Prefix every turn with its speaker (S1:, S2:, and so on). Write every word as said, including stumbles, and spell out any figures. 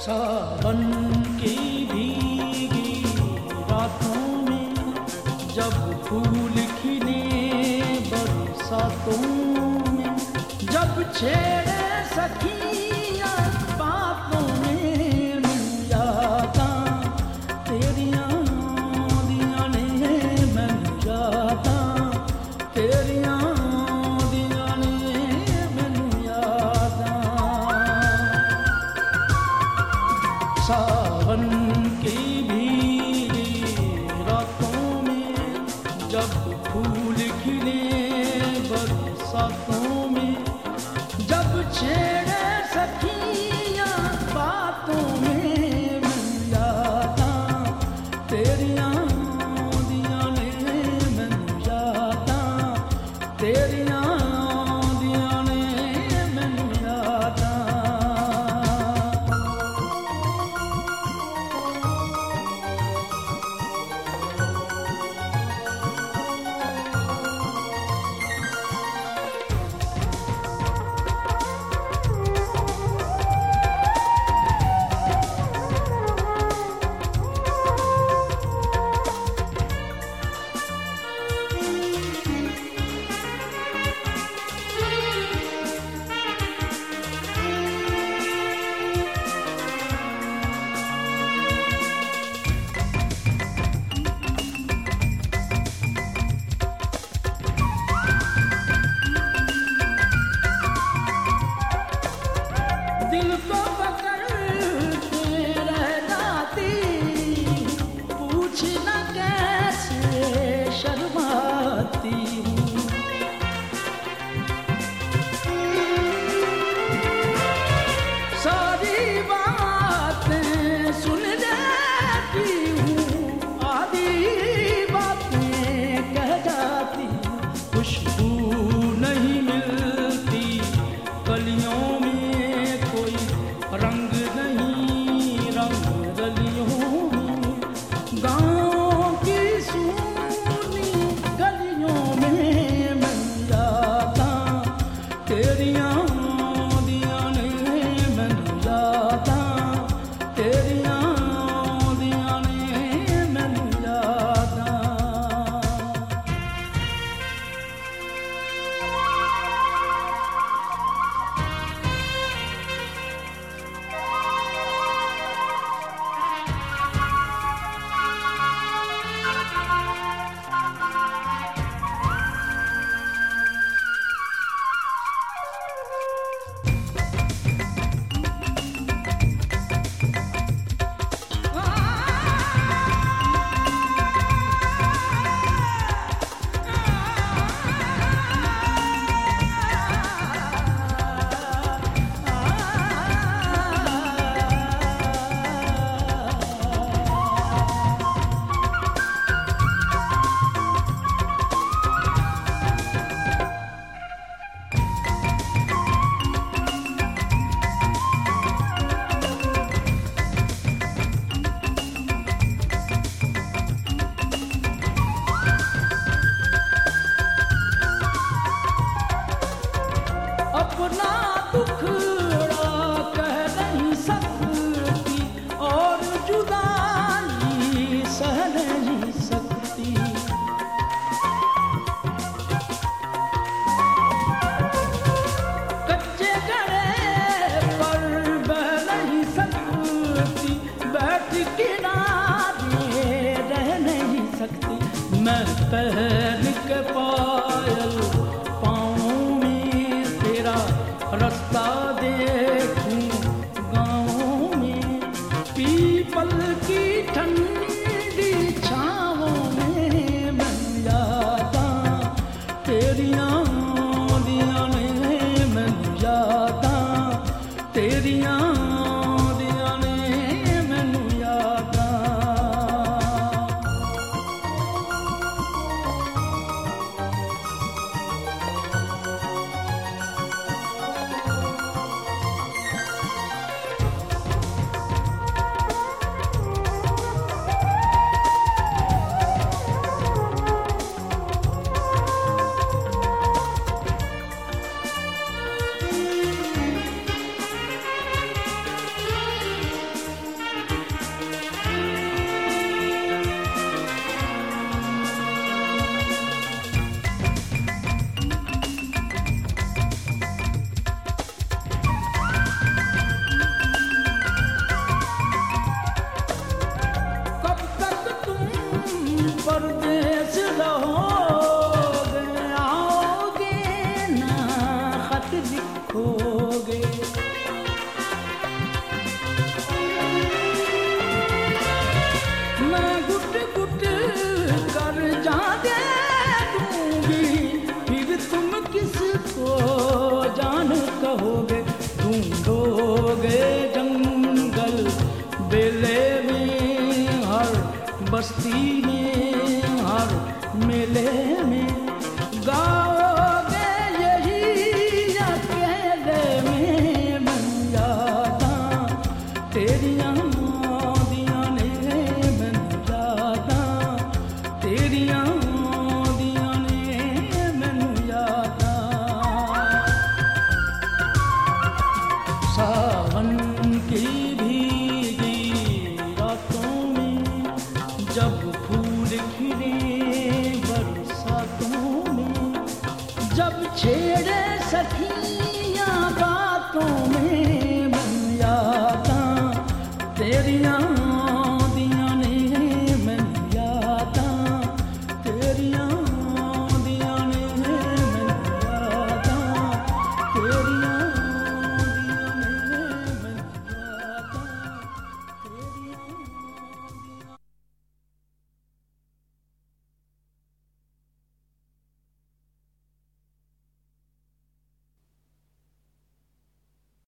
S1: सावन की भीगी रातों में जब फूल खिले बरसातों में, जब छेड़े सखियां बातों में, मिल जाता तेरियां दियां ने, मिल जाता तेरियां दियां ने, मिल जाता। सावन की भीगी रातों में जब फूल खिले बरसातों में, जब छेड़े सखियां बातों में, मिल जाता तेरियां दियां ने, मिल जाता तेरियां दियां ने, मिल जाता। दिल को पकड़ के रह जाती, पूछना कैसे शर्माती हूँ। सारी बातें सुन लेती हूँ, आधी बातें कह जाती हूँ। खुशबू नहीं मिलती कलियों में, रंग नहीं रंग गलियों में, गाँव की सूनी गलियों में, मिल जाता तेरियां दियां ने, मिल जाता तेरियां दियां ने, मिल जाता। अपना दुखड़ा कह नहीं सकती और जुदाई सह नहीं सकती। कच्चे घड़े पर बह नहीं सकती, बैठ किनारे रह नहीं सकती। मैं पहन के पायल रास्ता देखूं गाँवों में, पीपल की ठंडी छाँवों में, मिल जाता तेरियां दियां ने, मिल जाता तेरियां दियां ने, मिल जाता। खोगे। मैं गुट गुट कर जाने दूंगी, फिर तुम किसको जान कहोगे। ढूंढोगे जंगल बेले में, हर बस्ती में, हर मेले में, गाओगे यही अकेले में। मैं यादां तेरियां दियां ने, मैनू यादां तेरियां दियां ने, मैनू यादां। सावन की भीगी रातों में, जब फूल खिले बरसातों में, जब छेड़े सखी